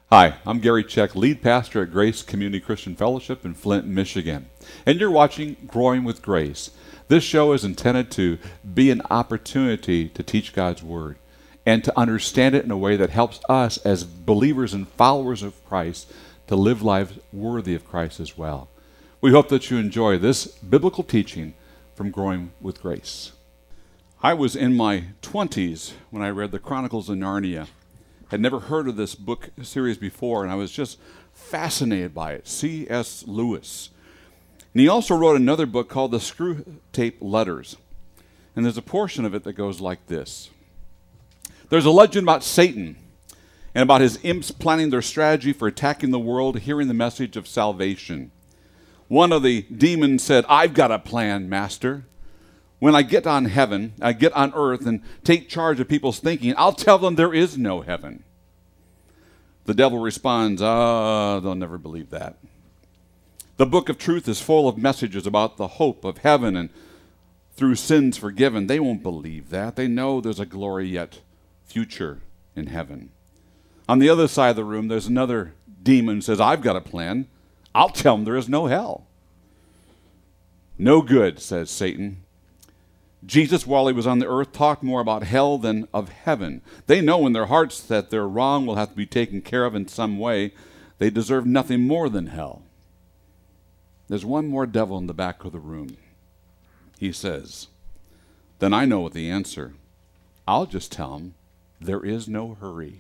Hi, I'm Gary Check, lead pastor at Grace Community Christian Fellowship in Flint, Michigan. And you're watching Growing with Grace. This show is intended to be an opportunity to teach God's Word and to understand it in a way that helps us as believers and followers of Christ to live lives worthy of Christ as well. We hope that you enjoy this biblical teaching from Growing with Grace. I was in my 20s when I read the Chronicles of Narnia. Had never heard of this book series before, and I was just fascinated by it. C.S. Lewis. And he also wrote another book called The Screwtape Letters. And there's a portion of it that goes like this. There's a legend about Satan and about his imps planning their strategy for attacking the world, hearing the message of salvation. One of the demons said, "I've got a plan, Master. When I get on earth and take charge of people's thinking, I'll tell them there is no heaven." The devil responds, they'll never believe that. The book of truth is full of messages about the hope of heaven and through sins forgiven. They won't believe that. They know there's a glory yet future in heaven. On the other side of the room, there's another demon who says, "I've got a plan. I'll tell them there is no hell." "No good," says Satan. Jesus, while he was on the earth, talked more about hell than of heaven. They know in their hearts that their wrong will have to be taken care of in some way. They deserve nothing more than hell. There's one more devil in the back of the room. He says, "Then I know the answer. I'll just tell him there is no hurry."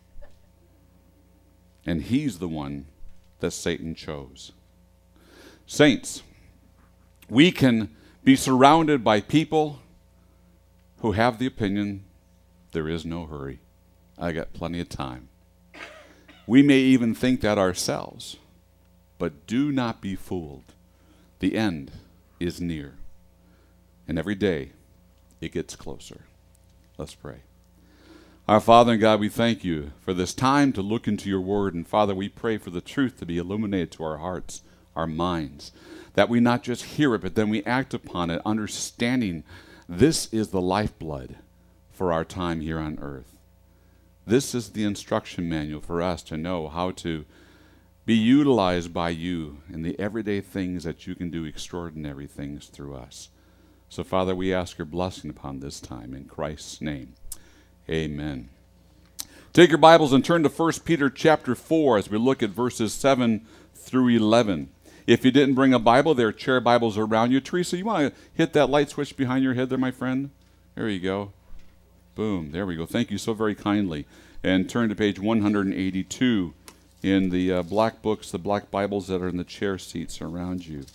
And he's the one that Satan chose. Saints, we can be surrounded by people who have the opinion there is no hurry. I got plenty of time. We may even think that ourselves, but do not be fooled. The end is near, and every day it gets closer. Let's pray. Our Father and God, we thank you for this time to look into your word, and Father, we pray for the truth to be illuminated to our hearts, our minds, that we not just hear it, but then we act upon it, understanding this is the lifeblood for our time here on earth. This is the instruction manual for us to know how to be utilized by you in the everyday things that you can do extraordinary things through us. So, Father, we ask your blessing upon this time in Christ's name. Amen. Take your Bibles and turn to 1 Peter chapter 4 as we look at verses 7 through 11. If you didn't bring a Bible, there are chair Bibles around you. Teresa, you want to hit that light switch behind your head there, my friend? There you go. Boom. There we go. Thank you so very kindly. And turn to page 182 in the black books, the black Bibles that are in the chair seats around you.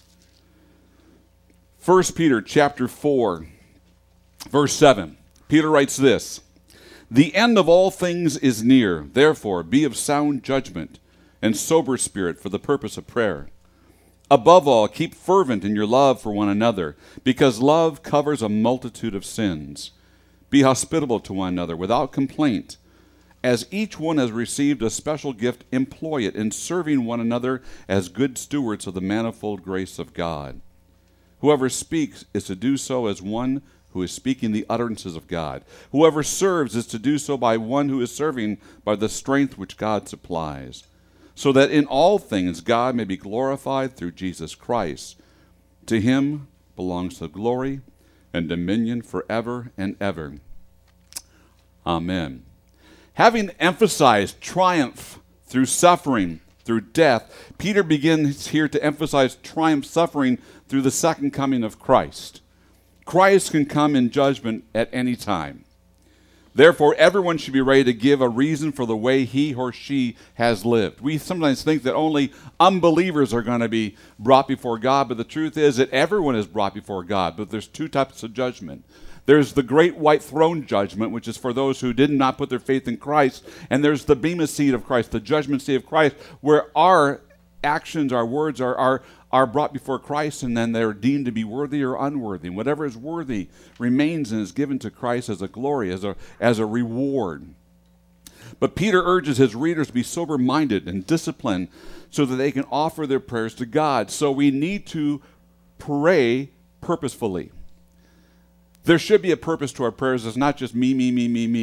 1 Peter chapter 4, verse 7. Peter writes this, "The end of all things is near. Therefore, be of sound judgment and sober spirit for the purpose of prayer. Above all, keep fervent in your love for one another, because love covers a multitude of sins. Be hospitable to one another without complaint. As each one has received a special gift, employ it in serving one another as good stewards of the manifold grace of God. Whoever speaks is to do so as one who is speaking the utterances of God. Whoever serves is to do so by one who is serving by the strength which God supplies, so that in all things God may be glorified through Jesus Christ. To him belongs the glory and dominion forever and ever. Amen." Having emphasized triumph through suffering, through death, Peter begins here to emphasize triumph suffering through the second coming of Christ. Christ can come in judgment at any time. Therefore, everyone should be ready to give a reason for the way he or she has lived. We sometimes think that only unbelievers are going to be brought before God, but the truth is that everyone is brought before God. But there's two types of judgment. There's the great white throne judgment, which is for those who did not put their faith in Christ. And there's the bema seat of Christ, the judgment seat of Christ, where our actions, our words are brought before Christ, and then they're deemed to be worthy or unworthy. And whatever is worthy remains and is given to Christ as a glory, as a reward. But Peter urges his readers to be sober-minded and disciplined so that they can offer their prayers to God. So we need to pray purposefully. There should be a purpose to our prayers. It's not just me, me, me, me, me.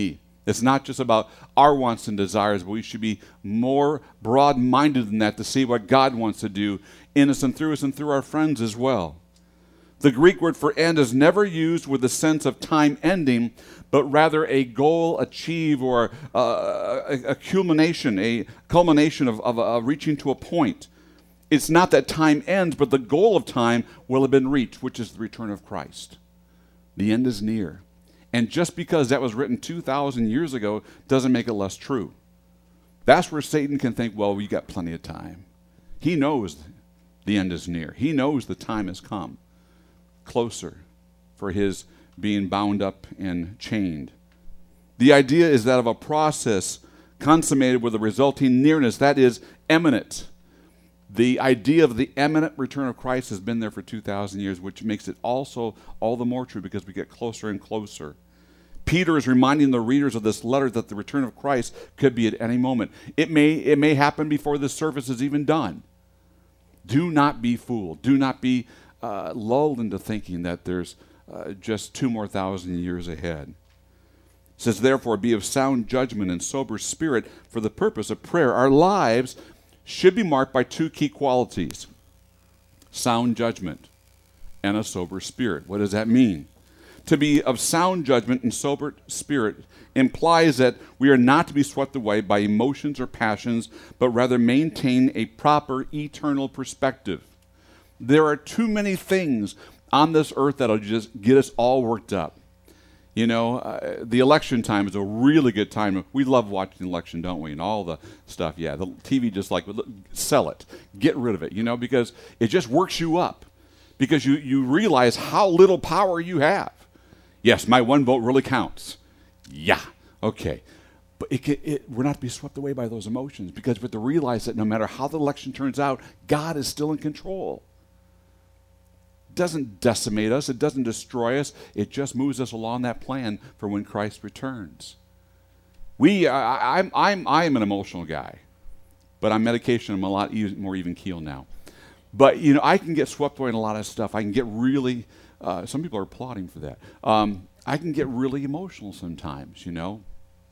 It's not just about our wants and desires, but we should be more broad-minded than that to see what God wants to do in us and through our friends as well. The Greek word for end is never used with the sense of time ending, but rather a goal achieved or a culmination of reaching to a point. It's not that time ends, but the goal of time will have been reached, which is the return of Christ. The end is near. And just because that was written 2,000 years ago doesn't make it less true. That's where Satan can think, well, we got plenty of time. He knows the end is near. He knows the time has come closer for his being bound up and chained. The idea is that of a process consummated with a resulting nearness that is imminent. The idea of the imminent return of Christ has been there for 2,000 years, which makes it also all the more true because we get closer and closer. Peter is reminding the readers of this letter that the return of Christ could be at any moment. It may happen before the service is even done. Do not be fooled. Do not be lulled into thinking that there's just 2,000 more years ahead. It says, therefore, be of sound judgment and sober spirit for the purpose of prayer. Our lives should be marked by two key qualities: sound judgment and a sober spirit. What does that mean? To be of sound judgment and sober spirit implies that we are not to be swept away by emotions or passions, but rather maintain a proper eternal perspective. There are too many things on this earth that'll just get us all worked up. You know, the election time is a really good time. We love watching the election, don't we? And all the stuff. Yeah, the TV just like, sell it. Get rid of it, you know, because it just works you up. Because you realize how little power you have. Yes, my one vote really counts. Yeah, okay. But we're not to be swept away by those emotions, because we have to realize that no matter how the election turns out, God is still in control. Doesn't decimate us, it doesn't destroy us, it just moves us along that plan for when Christ returns. I'm an emotional guy, but on medication I'm a lot more even keel now. But you know, I can get swept away in a lot of stuff. I can get really some people are applauding for that. I can get really emotional sometimes, you know,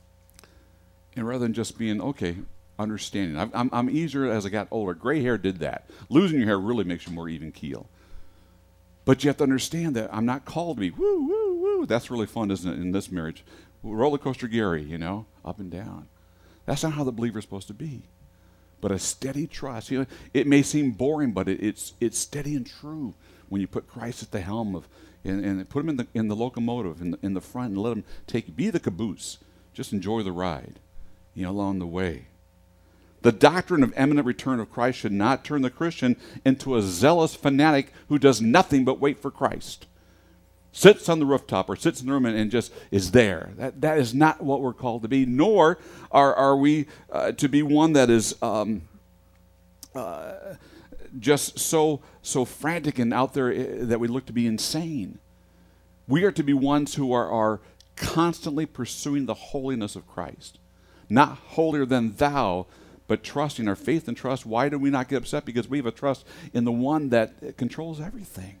and rather than just being understanding. I'm easier as I got older. Gray hair did that. Losing your hair really makes you more even keel. But you have to understand that I'm not called to be woo, woo, woo. That's really fun, isn't it, in this marriage? Roller coaster Gary, you know, up and down. That's not how the believer is supposed to be. But a steady trust. You know, it may seem boring, but it's steady and true when you put Christ at the helm of and put him in the locomotive in the front and let him take you. Be the caboose. Just enjoy the ride, you know, along the way. The doctrine of imminent return of Christ should not turn the Christian into a zealous fanatic who does nothing but wait for Christ. Sits on the rooftop or sits in the room and just is there. That is not what we're called to be, nor are we to be one that is just so frantic and out there that we look to be insane. We are to be ones who are constantly pursuing the holiness of Christ. Not holier than thou, but trusting our faith and trust. Why do we not get upset? Because we have a trust in the one that controls everything.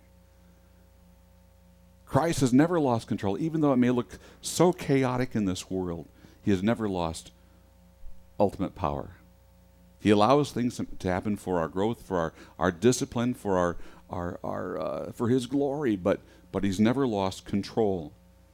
Christ has never lost control. Even though it may look so chaotic in this world, he has never lost ultimate power. He allows things to happen for our growth, for our discipline, for for his glory, but he's never lost control.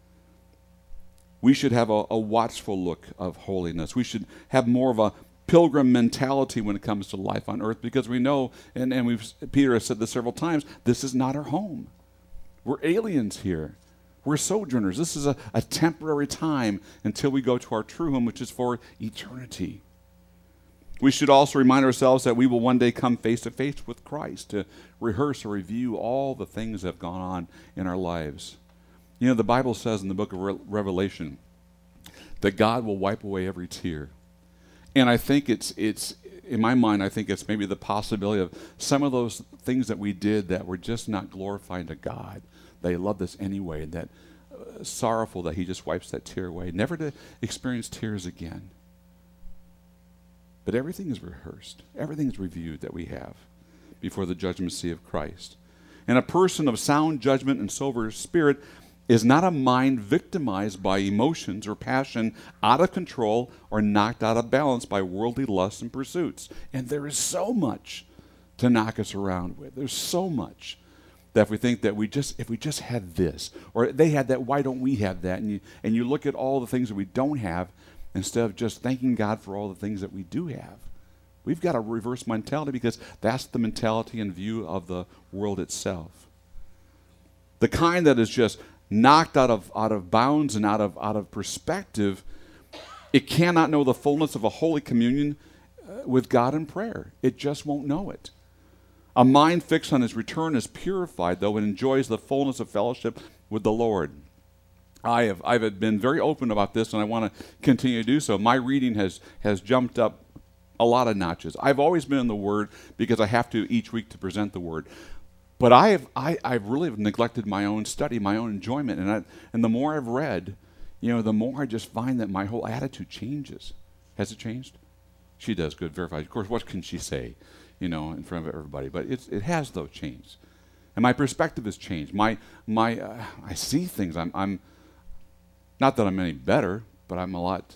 We should have a watchful look of holiness. We should have more of a pilgrim mentality when it comes to life on earth, because we know, and Peter has said this several times, this is not our home. We're aliens here. We're sojourners. This is a temporary time until we go to our true home, which is for eternity. We should also remind ourselves that we will one day come face to face with Christ to rehearse or review all the things that have gone on in our lives. You know, the Bible says in the book of Revelation that God will wipe away every tear. And I think it's in my mind, I think it's maybe the possibility of some of those things that we did that were just not glorifying to God. They loved us anyway, and that sorrowful that he just wipes that tear away, never to experience tears again. But everything is rehearsed. Everything is reviewed that we have before the judgment seat of Christ. And a person of sound judgment and sober spirit is not a mind victimized by emotions or passion, out of control or knocked out of balance by worldly lusts and pursuits. And there is so much to knock us around with. There's so much that if we think that if we just had this, or they had that, why don't we have that? And you look at all the things that we don't have instead of just thanking God for all the things that we do have. We've got a reverse mentality because that's the mentality and view of the world itself. The kind that is just knocked out of bounds and out of perspective, it cannot know the fullness of a holy communion with God in prayer. It just won't know it. A mind fixed on his return is purified, though, and enjoys the fullness of fellowship with the Lord. I've been very open about this, and I want to continue to do so. My reading has jumped up a lot of notches. I've always been in the Word because I have to each week to present the Word. But I've really neglected my own study, my own enjoyment, and the more I've read, the more I just find that my whole attitude changes. Has it changed? She does. Good, verified. Of course, what can she say, in front of everybody? But it has, though, changed, and my perspective has changed. I see things. I'm not that I'm any better, but I'm a lot.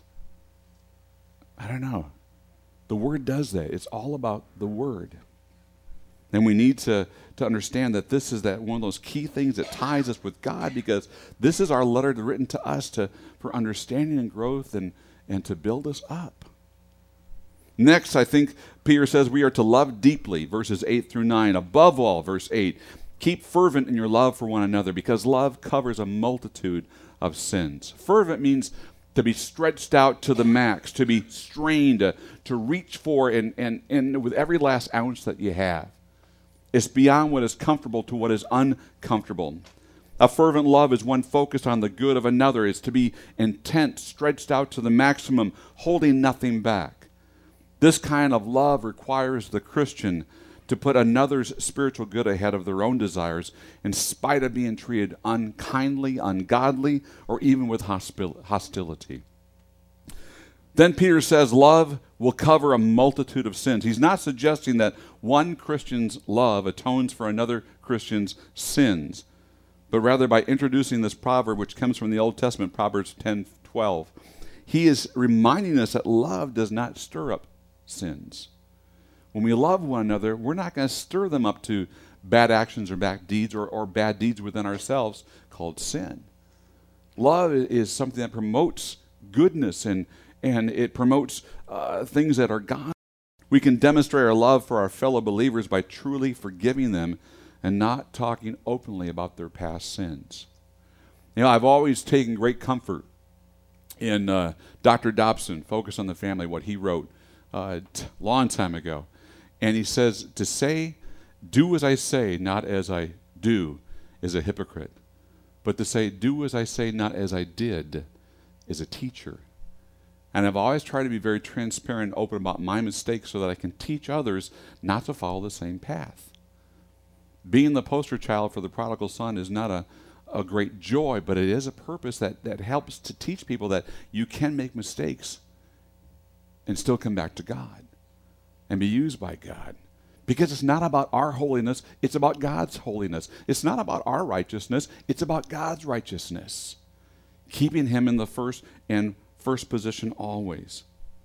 I don't know. The Word does that. It's all about the Word. And we need to understand that this is that one of those key things that ties us with God, because this is our letter written to us for understanding and growth and to build us up. Next, I think Peter says we are to love deeply, verses 8 through 9. Above all, verse 8, keep fervent in your love for one another, because love covers a multitude of sins. Fervent means to be stretched out to the max, to be strained, to reach for, and with every last ounce that you have. It's beyond what is comfortable to what is uncomfortable. A fervent love is one focused on the good of another. It's to be intent, stretched out to the maximum, holding nothing back. This kind of love requires the Christian to put another's spiritual good ahead of their own desires, in spite of being treated unkindly, ungodly, or even with hostility. Then Peter says love will cover a multitude of sins. He's not suggesting that one Christian's love atones for another Christian's sins, but rather by introducing this proverb, which comes from the Old Testament, Proverbs 10:12, he is reminding us that love does not stir up sins. When we love one another, we're not going to stir them up to bad actions or bad deeds or bad deeds within ourselves called sin. Love is something that promotes goodness and it promotes things that are God. We can demonstrate our love for our fellow believers by truly forgiving them and not talking openly about their past sins. I've always taken great comfort in Dr. Dobson, Focus on the Family, what he wrote a long time ago. And he says, to say, do as I say, not as I do, is a hypocrite. But to say, do as I say, not as I did, is a teacher. And I've always tried to be very transparent and open about my mistakes so that I can teach others not to follow the same path. Being the poster child for the prodigal son is not a great joy, but it is a purpose that helps to teach people that you can make mistakes and still come back to God and be used by God. Because it's not about our holiness, it's about God's holiness. It's not about our righteousness, it's about God's righteousness. Keeping Him in the first position always.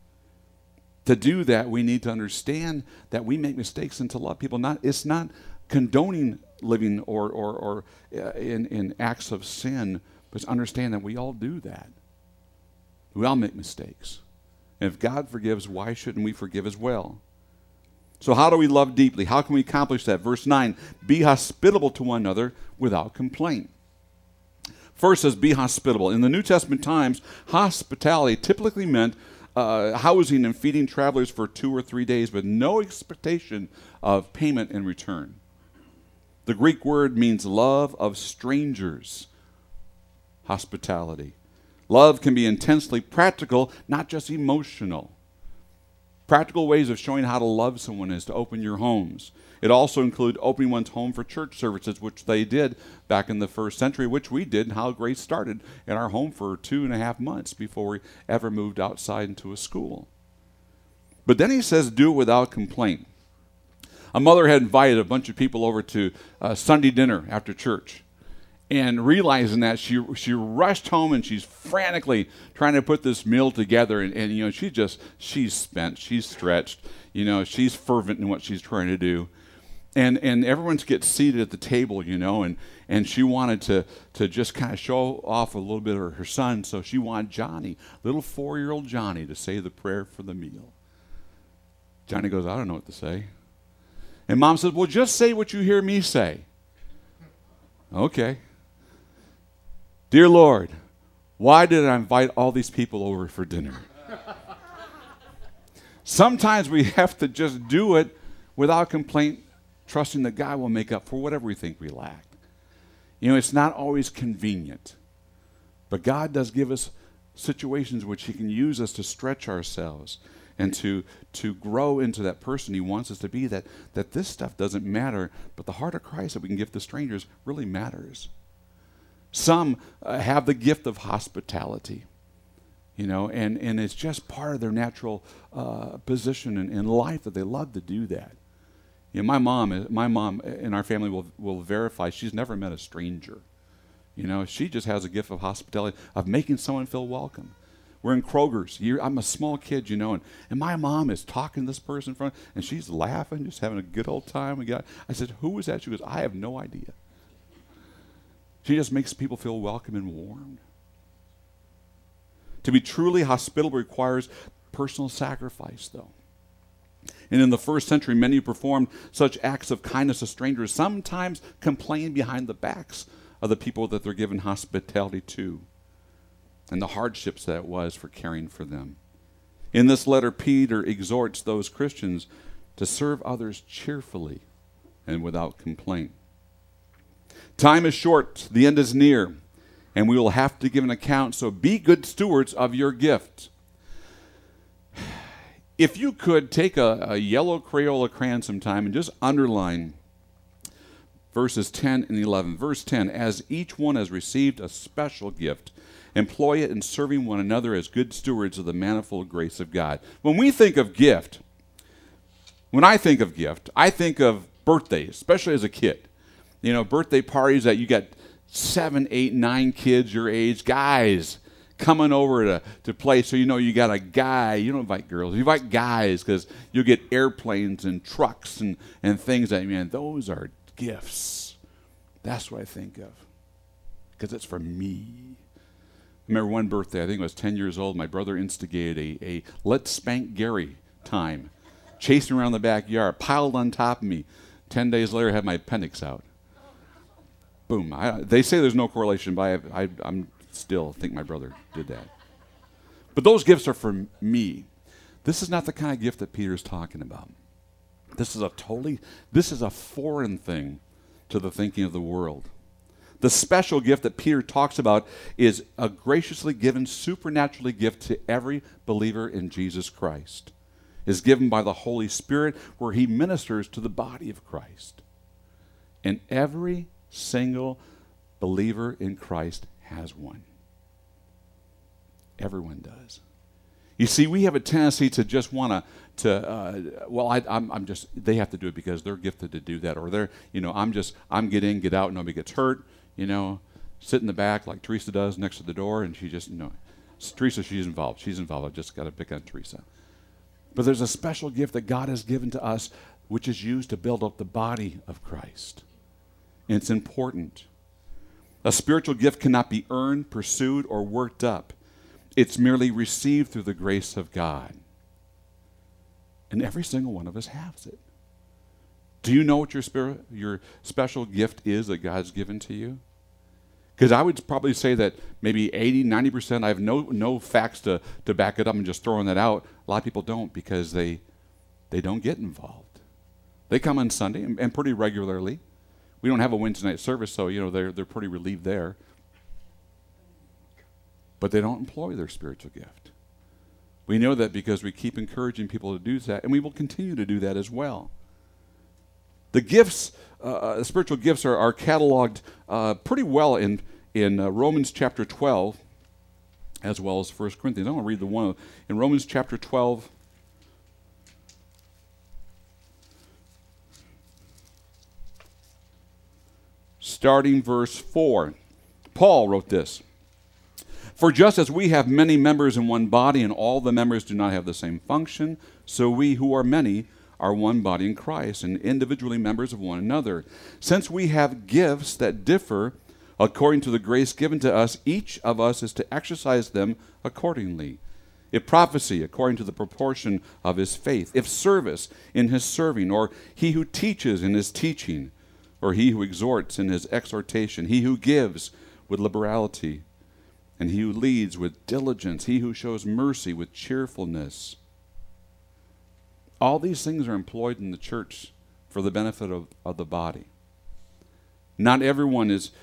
To do that, we need to understand that we make mistakes and to love people. It's not condoning living or in acts of sin, but understand that we all do that. We all make mistakes. And if God forgives, why shouldn't we forgive as well? So how do we love deeply? How can we accomplish that? Verse 9, be hospitable to one another without complaint. First says, be hospitable. In the New Testament times, hospitality typically meant housing and feeding travelers for 2 or 3 days with no expectation of payment in return. The Greek word means love of strangers, hospitality. Love can be intensely practical, not just emotional. Practical ways of showing how to love someone is to open your homes. It also includes opening one's home for church services, which they did back in the first century, which we did, and how Grace started in our home for 2.5 months before we ever moved outside into a school. But then he says, do it without complaint. A mother had invited a bunch of people over to Sunday dinner after church. And realizing that, she rushed home, and she's frantically trying to put this meal together. And you know, she's spent, she's stretched, you know, she's fervent in what she's trying to do. And everyone gets seated at the table, you know, and she wanted to just kind of show off a little bit of her son, so she wanted Johnny, little 4-year-old Johnny, to say the prayer for the meal. Johnny goes, I don't know what to say. And Mom says, well, just say what you hear me say. Okay. Dear Lord, why did I invite all these people over for dinner? Sometimes we have to just do it without complaint, trusting that God will make up for whatever we think we lack. You know, it's not always convenient, but God does give us situations which He can use us to stretch ourselves and to grow into that person He wants us to be, that this stuff doesn't matter, but the heart of Christ that we can give to strangers really matters. Some have the gift of hospitality, you know, and it's just part of their natural position in life that they love to do that. You know, my mom in our family will verify she's never met a stranger. You know, she just has a gift of hospitality, of making someone feel welcome. We're in Kroger's. I'm a small kid, you know, and my mom is talking to this person in front, and she's laughing, just having a good old time. I said, who was that? She goes, I have no idea. She just makes people feel welcome and warm. To be truly hospitable requires personal sacrifice, though. And in the first century, many who performed such acts of kindness to strangers sometimes complained behind the backs of the people that they're given hospitality to, and the hardships that it was for caring for them. In this letter, Peter exhorts those Christians to serve others cheerfully and without complaint. Time is short, the end is near, and we will have to give an account, so be good stewards of your gift. If you could take a yellow Crayola crayon sometime and just underline verses 10 and 11. Verse 10, as each one has received a special gift, employ it in serving one another as good stewards of the manifold grace of God. When I think of gift, I think of birthdays, especially as a kid. You know, birthday parties that you got 7, 8, 9 kids your age, guys coming over to play. So you know you got a guy. You don't invite girls. You invite guys because you'll get airplanes and trucks and things that, man, those are gifts. That's what I think of because it's for me. I remember one birthday, I think I was 10 years old, my brother instigated a let's spank Gary time. Chased me around the backyard, piled on top of me. 10 days later, I had my appendix out. Boom. They say there's no correlation, but I'm still think my brother did that. But those gifts are for me. This is not the kind of gift that Peter's talking about. This is a foreign thing to the thinking of the world. The special gift that Peter talks about is a graciously given, supernaturally gift to every believer in Jesus Christ. Is given by the Holy Spirit where He ministers to the body of Christ. And every single believer in Christ has one. Everyone does. You see, we have a tendency to just want they have to do it because they're gifted to do that, or I'm get in, get out, nobody gets hurt, sit in the back like Teresa does next to the door, and she just, Teresa, she's involved. I've just got to pick on Teresa. But there's a special gift that God has given to us, which is used to build up the body of Christ. And it's important. A spiritual gift cannot be earned, pursued, or worked up. It's merely received through the grace of God. And every single one of us has it. Do you know what your special gift is that God's given to you? Because I would probably say that maybe 80, 90%, I have no facts to back it up and just throwing that out. A lot of people don't because they don't get involved. They come on Sunday and pretty regularly. We don't have a Wednesday night service, so they're pretty relieved there. But they don't employ their spiritual gift. We know that because we keep encouraging people to do that, and we will continue to do that as well. The gifts, spiritual gifts, are cataloged pretty well in Romans chapter 12, as well as 1 Corinthians. I'm going to read the one in Romans chapter 12. Starting verse 4. Paul wrote this: "For just as we have many members in one body, and all the members do not have the same function, so we who are many are one body in Christ, and individually members of one another. Since we have gifts that differ according to the grace given to us, each of us is to exercise them accordingly. If prophecy, according to the proportion of his faith; if service, in his serving; or he who teaches, in his teaching; or he who exhorts, in his exhortation; he who gives, with liberality; and he who leads, with diligence; he who shows mercy, with cheerfulness." All these things are employed in the church for the benefit of the body. Not everyone is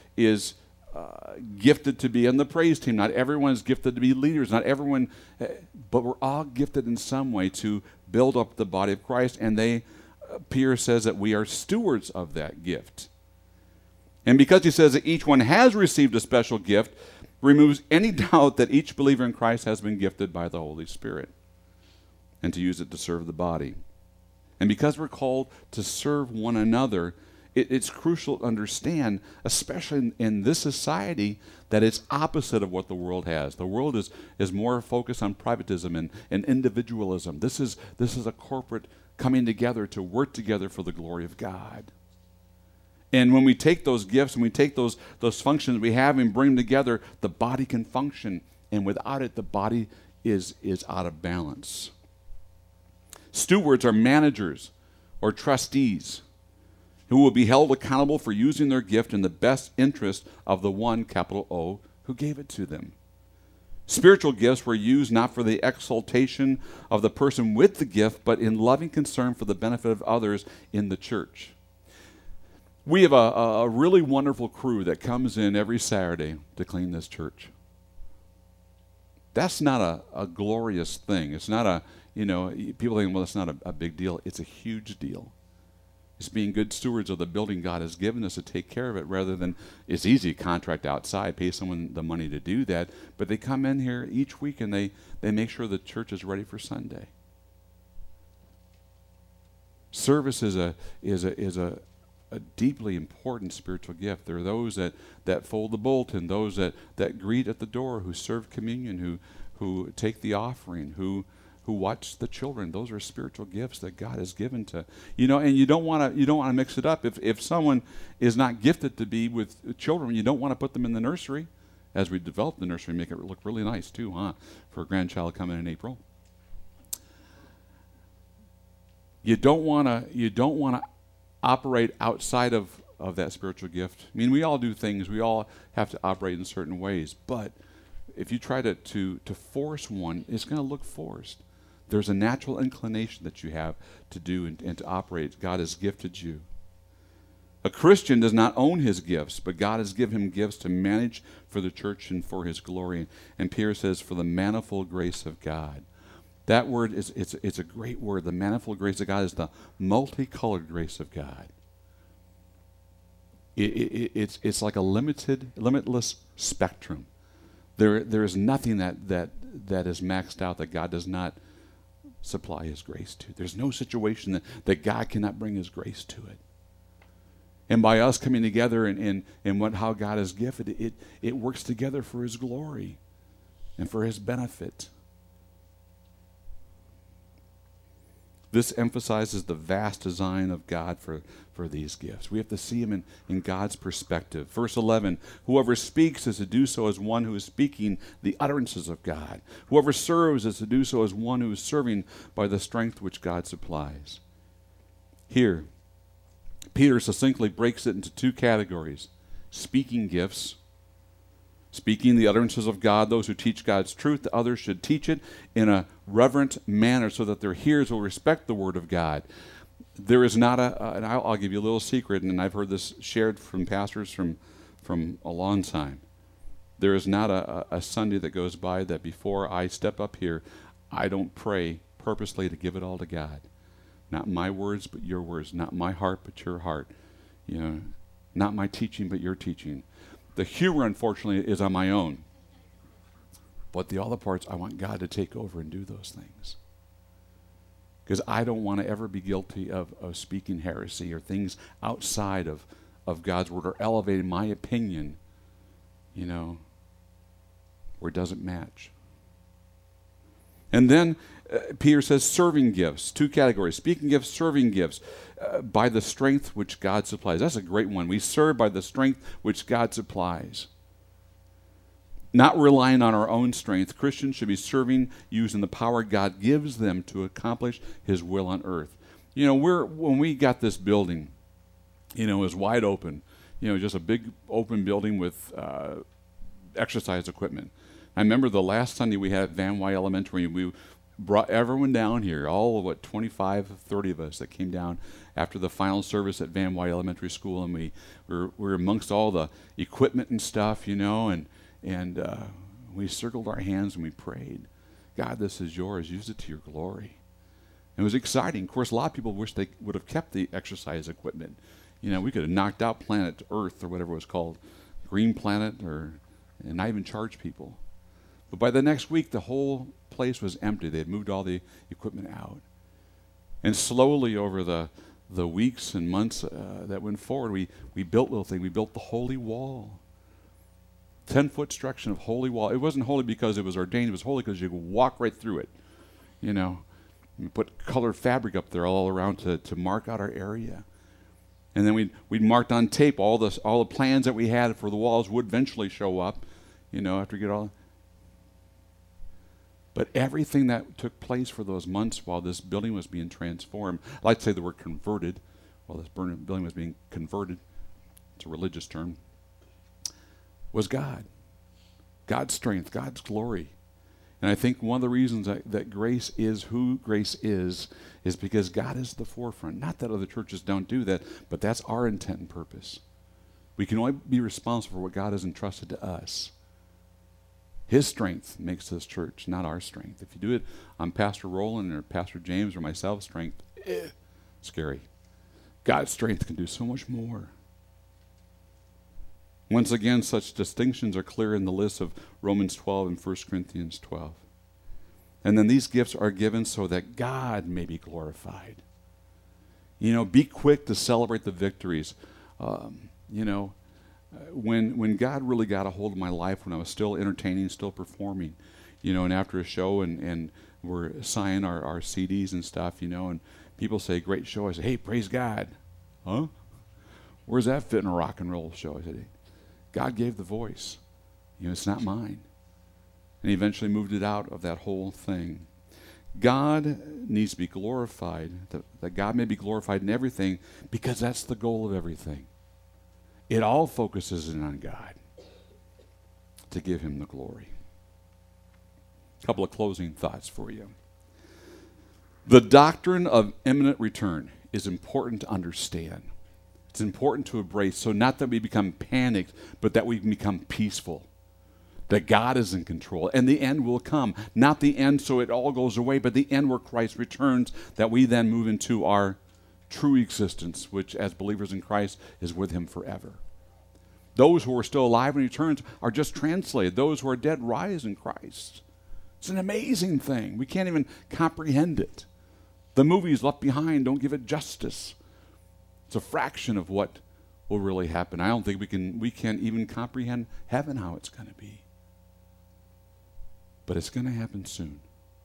gifted to be on the praise team. Not everyone is gifted to be leaders. Not everyone, but we're all gifted in some way to build up the body of Christ. And Peter says that we are stewards of that gift. And because he says that each one has received a special gift, removes any doubt that each believer in Christ has been gifted by the Holy Spirit, and to use it to serve the body. And because we're called to serve one another, it's crucial to understand, especially in this society, that it's opposite of what the world has. The world is more focused on privatism and individualism. This is a corporate coming together to work together for the glory of God. And when we take those gifts and we take those functions we have and bring them together, the body can function. And without it, the body is out of balance. Stewards are managers or trustees who will be held accountable for using their gift in the best interest of the one, capital O, who gave it to them. Spiritual gifts were used not for the exaltation of the person with the gift, but in loving concern for the benefit of others in the church. We have a really wonderful crew that comes in every Saturday to clean this church. That's not a glorious thing. It's not people think, well, it's not a big deal. It's a huge deal. It's being good stewards of the building God has given us to take care of it, rather than, it's easy to contract outside, pay someone the money to do that, but they come in here each week and they make sure the church is ready for Sunday. Service is a deeply important spiritual gift. There are those that fold the bulletin, those that greet at the door, who serve communion, who take the offering, who watch the children. Those are spiritual gifts that God has given to, and you don't want to mix it up. If someone is not gifted to be with children, you don't want to put them in the nursery. As we develop the nursery, make it look really nice too, for a grandchild coming in April. You don't want to operate outside of that spiritual gift. I mean, we all do things. We all have to operate in certain ways. But if you try to force one, it's going to look forced. There's a natural inclination that you have to do and to operate. God has gifted you. A Christian does not own his gifts, but God has given him gifts to manage for the church and for his glory. And Peter says, for the manifold grace of God. That word it's a great word. The manifold grace of God is the multicolored grace of God. It's like a limitless spectrum. There is nothing that is maxed out that God does not supply his grace to. There's no situation that God cannot bring his grace to it. And by us coming together in how God has gifted, it works together for his glory and for his benefit. This emphasizes the vast design of God for these gifts. We have to see them in God's perspective. Verse 11, whoever speaks is to do so as one who is speaking the utterances of God. Whoever serves is to do so as one who is serving by the strength which God supplies. Here, Peter succinctly breaks it into two categories: speaking gifts, speaking the utterances of God, those who teach God's truth. The others should teach it in a reverent manner so that their hearers will respect the word of God. There is not and I'll give you a little secret, and I've heard this shared from pastors from a long time. There is not a Sunday that goes by that before I step up here, I don't pray purposely to give it all to God. Not my words, but your words. Not my heart, but your heart. Not my teaching, but your teaching. The humor, unfortunately, is on my own. But the other parts, I want God to take over and do those things. Because I don't want to ever be guilty of speaking heresy or things outside of God's word, or elevating my opinion Or it doesn't match. And then Peter says serving gifts, 2 categories. Speaking gifts, serving gifts, by the strength which God supplies. That's a great one. We serve by the strength which God supplies. Not relying on our own strength, Christians should be serving using the power God gives them to accomplish His will on earth. When we got this building, it was wide open. Just a big open building with exercise equipment. I remember the last Sunday we had at Van Wy Elementary, we brought everyone down here, all 25, 30 of us that came down after the final service at Van Wy Elementary School, and we were amongst all the equipment and stuff, and we circled our hands and we prayed, God, this is yours. Use it to your glory. It was exciting. Of course, a lot of people wish they would have kept the exercise equipment. We could have knocked out Planet Earth or whatever it was called, Green Planet, and not even charge people. But by the next week, the whole place was empty. They had moved all the equipment out. And slowly over the weeks and months that went forward, we built little things. We built the Holy Wall. 10-foot structure of holy wall. It wasn't holy because it was ordained. It was holy because you could walk right through it. We put colored fabric up there all around to mark out our area. And then we'd marked on tape all the plans that we had for the walls would eventually show up, after we get all. But everything that took place for those months while this building was being transformed, I like to say the word converted, while this building was being converted, it's a religious term, was God. God's strength, God's glory. And I think one of the reasons that grace is who grace is because God is the forefront. Not that other churches don't do that, but that's our intent and purpose. We can only be responsible for what God has entrusted to us. His strength makes this church, not our strength. If you do it on Pastor Roland or Pastor James or myself's strength, scary. God's strength can do so much more. Once again, such distinctions are clear in the list of Romans 12 and 1 Corinthians 12. And then these gifts are given so that God may be glorified. Be quick to celebrate the victories. When God really got a hold of my life, when I was still entertaining, still performing, and after a show and we're signing our CDs and stuff, and people say, great show. I say, hey, praise God. Huh? Where's that fit in a rock and roll show? I said, God gave the voice. It's not mine. And he eventually moved it out of that whole thing. God needs to be glorified, that God may be glorified in everything, because that's the goal of everything. It all focuses in on God to give him the glory. A couple of closing thoughts for you. The doctrine of imminent return is important to understand. It's important to embrace, so not that we become panicked, but that we become peaceful, that God is in control, and the end will come. Not the end so it all goes away, but the end where Christ returns, that we then move into our true existence, which as believers in Christ is with him forever. Those who are still alive when he returns are just translated. Those who are dead rise in Christ. It's an amazing thing. We can't even comprehend it. The movies left behind don't give it justice. It's a fraction of what will really happen. I don't think we can even comprehend heaven, how it's going to be. But it's going to happen soon.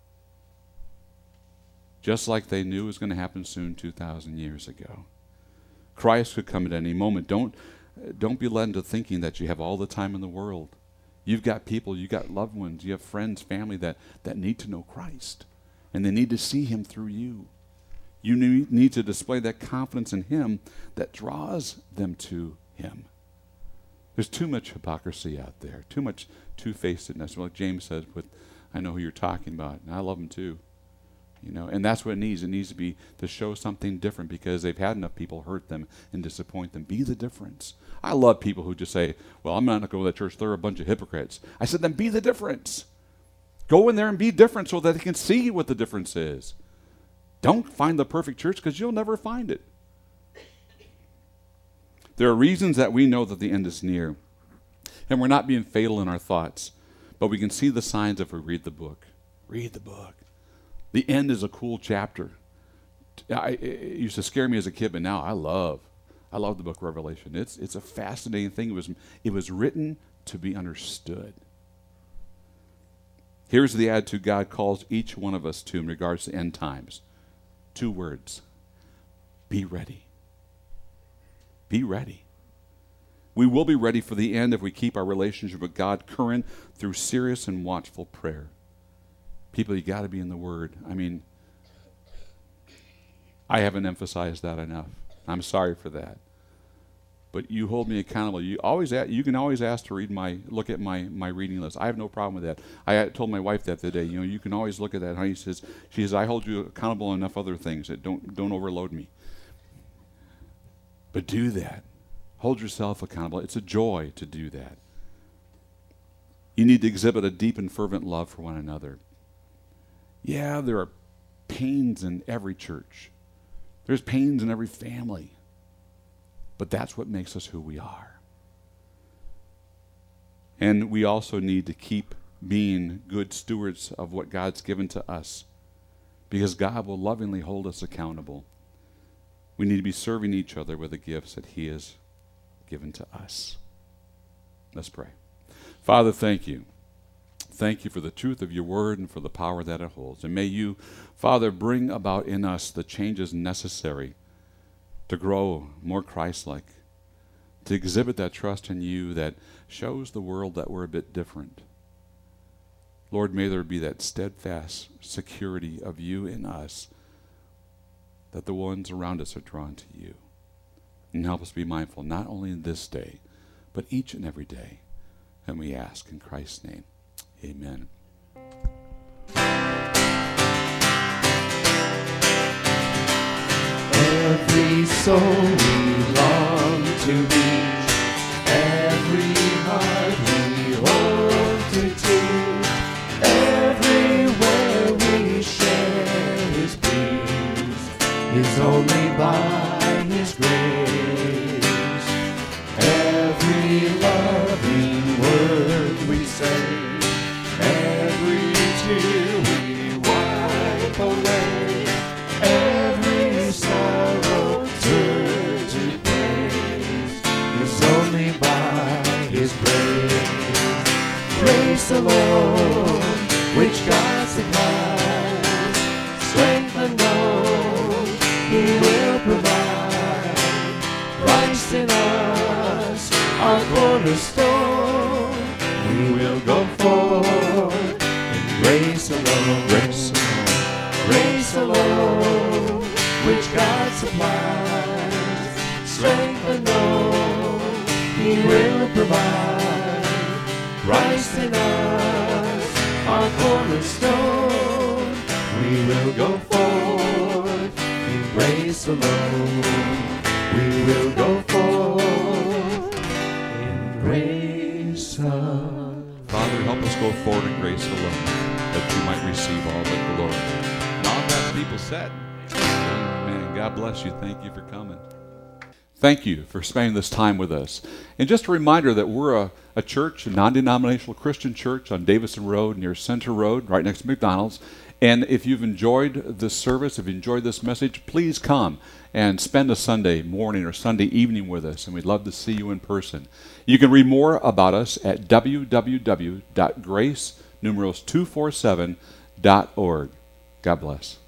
Just like they knew it was going to happen soon 2,000 years ago. Christ could come at any moment. Don't be led into thinking that you have all the time in the world. You've got people, you've got loved ones, you have friends, family that need to know Christ. And they need to see him through you. You need to display that confidence in him that draws them to him. There's too much hypocrisy out there, too much two-facedness. Like James says, I know who you're talking about, and I love him too. And that's what it needs. It needs to be to show something different because they've had enough people hurt them and disappoint them. Be the difference. I love people who just say, well, I'm not going to go to that church. They're a bunch of hypocrites. I said, then be the difference. Go in there and be different so that they can see what the difference is. Don't find the perfect church because you'll never find it. There are reasons that we know that the end is near. And we're not being fatal in our thoughts. But we can see the signs if we read the book. Read the book. The end is a cool chapter. It used to scare me as a kid, but now I love the book of Revelation. It's a fascinating thing. It was written to be understood. Here's the attitude God calls each one of us to in regards to end times. 2 words. Be ready. Be ready. We will be ready for the end if we keep our relationship with God current through serious and watchful prayer. People, you got to be in the Word. I mean, I haven't emphasized that enough. I'm sorry for that. But you hold me accountable. You can always ask to look at my reading list. I have no problem with that. I told my wife that today. You can always look at that. Honey, she says, I hold you accountable on enough other things that don't overload me. But do that. Hold yourself accountable. It's a joy to do that. You need to exhibit a deep and fervent love for one another. Yeah, there are pains in every church. There's pains in every family. But that's what makes us who we are. And we also need to keep being good stewards of what God's given to us, because God will lovingly hold us accountable. We need to be serving each other with the gifts that He has given to us. Let's pray. Father, thank you. Thank you for the truth of your word and for the power that it holds. And may you, Father, bring about in us the changes necessary to grow more Christ-like, to exhibit that trust in you that shows the world that we're a bit different. Lord, may there be that steadfast security of you in us, that the ones around us are drawn to you. And help us be mindful, not only in this day, but each and every day. And we ask in Christ's name, amen. Every soul we long to reach, every heart we hope to teach, everywhere we share His peace, is only by His grace. Every loving word we say, every tear we wipe away, every sorrow turn to praise, is only by His grace. Grace alone, which God supplies, strength unknown He will provide. Christ in us, our cornerstone, we will go forth in grace alone. Grace alone. Grace alone, which God supplies, strength unknown He will provide. Christ in us, our cornerstone, we will go forth in grace alone. We will go forth in grace alone. Father, help us go forward in grace alone, that you might receive all the glory. And all God's people said, amen. God bless you. Thank you for coming. Thank you for spending this time with us. And just a reminder that we're a church, a non-denominational Christian church on Davison Road near Center Road, right next to McDonald's. And if you've enjoyed this service, if you enjoyed this message, please come and spend a Sunday morning or Sunday evening with us, and we'd love to see you in person. You can read more about us at www.grace247.org. God bless.